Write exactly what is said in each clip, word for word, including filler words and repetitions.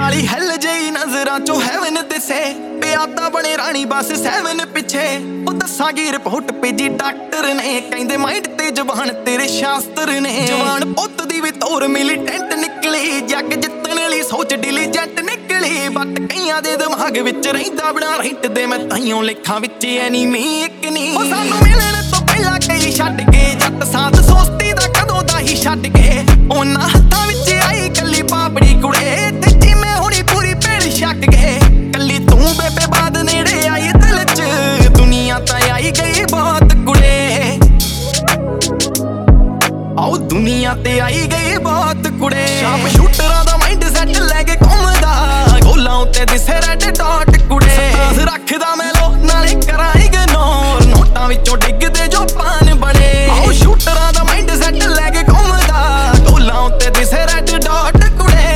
ਕਾਲੀ ਹੱਲ ਜਈ ਨਜ਼ਰਾਂ ਚੋਂ ਹੈਵਨ ਦਿਸੇ ਪਿਆਦਾ ਬਣੇ ਰਾਣੀ ਬਸ ਸੈਵਨ ਪਿੱਛੇ ਉਹ ਦੱਸਾਂਗੀ ਰਿਪੋਰਟ ਭੇਜੀ ਡਾਕਟਰ ਨੇ ਕਹਿੰਦੇ ਮਾਈਂਡ ਤੇ ਜ਼ਬਾਨ ਤੇਰੇ ਸ਼ਾਸਤਰ ਨੇ ਜਵਾਨ ਪੁੱਤ ਦੀ ਵੀ ਤੋਰ ਮਿਲੀਟੈਂਟ ਨਿਕਲੀ ਜੱਗ ਜਿੱਤਣ ਵਾਲੀ ਸੋਚ ਡਿਲੀਜੈਂਟ ਨਿਕਲੀ ਬਟ ਕਈਆਂ ਦੇ ਦਿਮਾਗ ਵਿੱਚ ਰਹਿੰਦਾ ਬਣਾ ਰੈਂਟ ਦੇ ਮੈਂ ਤਾਈਓ ਲੇਖਾਂ ਵਿੱਚ ਐਨੀਮੀ ਇੱਕ ਨਹੀਂ ਉਹ ਸਾਨੂੰ ਮਿਲਣ ਤੋਂ ਪਹਿਲਾਂ ਕਈ ਛੱਡ ਗਏ ਜੱਟ ਸਾਥ ਸੋਸਤੀ ਦਾ ਕਦੋਂ ਦਾ ਹੀ ਛੱਡ ਗਏ ਉਹਨਾਂ ਹੱਥਾਂ ਵਿੱਚ ਆਈ ਕੱਲੀ ਪਾਪੜੀ ਕੁੜੇ ਤੇ ਜਿਵੇਂ ਹੁਣੀ ਪੂਰੀ ਭੇੜ ਛੱਕ ਗਏ ਕੱਲੀ ਤੂੰ ਬੇਬੇ ਬਾਦ ਨੇੜੇ ਆਈ ਦਿਲ ਚ ਦੁਨੀਆ ਤਾਂ ਆਈ ਗਈ ਬਹੁਤ ਕੁੜੇ ਆਓ ਦੁਨੀਆ ਤੇ ਆਈ ਗਈ ਬਹੁਤ ਕੁੜੇ ਸ਼ਾਪ ਸ਼ੂਟਰਾਂ ਦਾ ਮਾਈਂਡ ਸੈਟ ਲੈ ਕੇ ਘੁੰਮਦਾ ਗੋਲਾਂ ਉੱਤੇ ਦਿਸੇ ਰੈਡ ਡਾਟ ਕੁੜੇ ਰੱਖਦਾ ਮੈਂ ਲੋ ਨਾਲੇ ਕਰਾਂ ਇਗਨੋਰ ਨੋਟਾਂ ਵਿੱਚੋਂ ਡਿੱਗਦੇ ਜੋ ਪਾਨ ਬਣੇ ਆਓ ਸ਼ੂਟਰਾਂ ਦਾ ਮਾਈਂਡ ਸੈਟ ਲੈ ਕੇ ਘੁੰਮਦਾ ਗੋਲਾਂ ਉੱਤੇ ਦਿਸੇ ਰੈਡ ਡਾਟ ਕੁੜੇ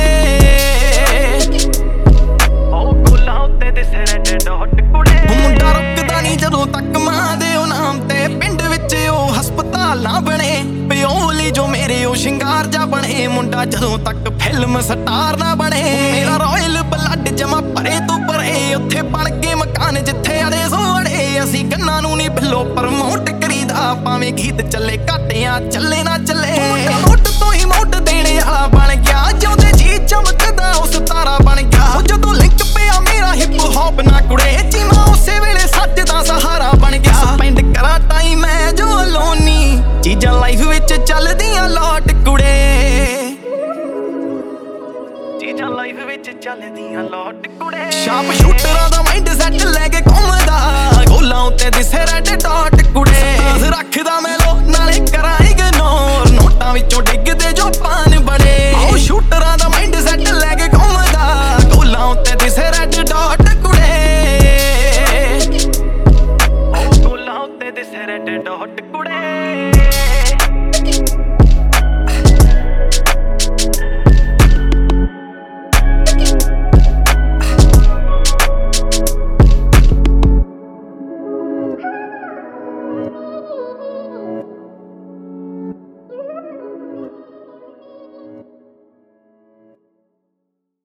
ਆਓ ਗੋਲਾਂ ਉੱਤੇ ਦਿਸੇ ਰੈਡ ਡਾਟ ਕੁੜੇ ਮੁੰਡਾ ਰੁਕਦਾ ਨਹੀਂ ਜਦੋਂ ਤੱਕ ਮਾਂ ਦੇ ਉਹ ਨਾਮ ਤੇ ਪਿੰਡ ਵਿੱਚ ਉਹ ਹਸਪਤਾਲ ਨਾ ਬਣੇ ਪਿਓਲੀ ਜੋ ਮੇਰੇ ਉਹ ਸ਼ਿੰਗਾਰ ਜਾ ਬਣੇ ਮੁੰਡਾ ਜਦੋਂ ਤੱਕ ਫਿਲਮ ਸਟਾਰ ਨਾ ਬਣੇ ਮੇਰਾ ਰਾਇਲ ਬਲੱਡ ਜਮਾ ਭਰੇ ਤੋਂ ਭਰੇ ਉੱਥੇ ਬਣ ਕੇ ਮਕਾਨ ਜਿੱਥੇ ਅੜੇ ਸੋਹਣੇ ਅਸੀਂ ਕੰਨਾਂ ਨੂੰ ਨਹੀਂ ਬਿੱਲੋ ਪ੍ਰਮੋਟ ਕਰੀਦਾ ਭਾਵੇਂ ਗੀਤ ਚੱਲੇ ਘਾਟਿਆਂ ਚੱਲੇ ਨਾ ਚੱਲੇ ਮੁੱਢ ਤੋਂ ਹੀ ਮੁੱਢ ਦੇਣੇ ਵਾਲਾ ਬਣ ਗਿਆ ਜਿਉਂਦੇ ਜੀ ਚਮਕਦਾ ਉਸ ਤਾਰਾ ਬਣ ਗਿਆ ਜਦੋਂ ਲਿੰਕ ਪਿਆ ਮੇਰਾ ਹਿਪ ਹੌਪ ਨਾ ਕੁੜੇ ਜਿਵੇਂ ਉਸੇ ਵੇਲੇ ਸੱਚ ਦਾ ਸਹਾਰਾ ਬਣ ਗਿਆ ਸਪੈਂਡ ਕਰਾਂ ਟਾਈਮ ਮੈਂ ਜੋ ਲੋਨੀ ਚੀਜ਼ਾਂ ਲਾਈਫ ਵਿੱਚ ਚੱਲਦੀਆਂ ਲੋਟ ਕੁੜੇ ਚੀਜ਼ਾਂ ਲਾਈਫ ਵਿੱਚ ਚੱਲਦੀਆਂ ਲੋਟ ਕੁੜੇ ਸ਼ਾਪ ਸ਼ੂਟਰਾਂ ਦਾ ਮਾਈਂਡ ਸੈਟ ਲੈ ਕੇ ਘੁੰਮਦਾ ਗੋਲਾਂ ਉੱਤੇ ਦਿਸੇ ਰੈਡ ਡਾਟ